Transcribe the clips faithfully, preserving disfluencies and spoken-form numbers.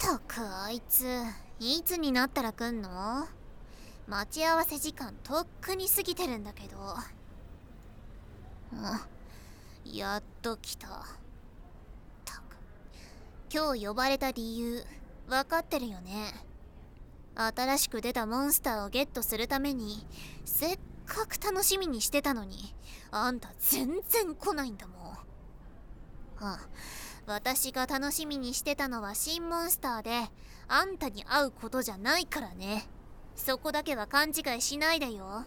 たくあいついつになったら来んの？待ち合わせ時間とっくに過ぎてるんだけど。うん、やっと来た。たく、今日呼ばれた理由分かってるよね。新しく出たモンスターをゲットするためにせっかく楽しみにしてたのに、あんた全然来ないんだもん。あ、私が楽しみにしてたのは新モンスターで、あんたに会うことじゃないからね。そこだけは勘違いしないでよ。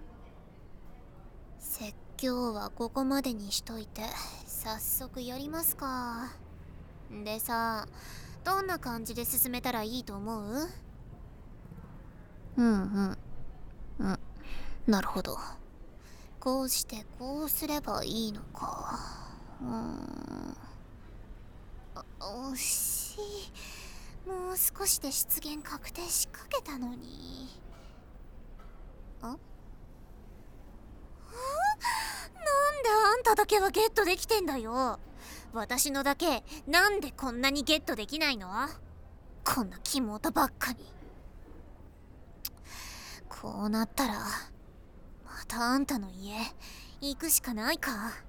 説教はここまでにしといて早速やりますか。でさ、どんな感じで進めたらいいと思う？うんうんうん、なるほど。こうしてこうすればいいのか。うーん、惜しい。もう少しで出現確定しかけたのに。あ、なんであんただけはゲットできてんだよ。私のだけなんでこんなにゲットできないの？こんな肝ばっかに。こうなったらまたあんたの家行くしかないか。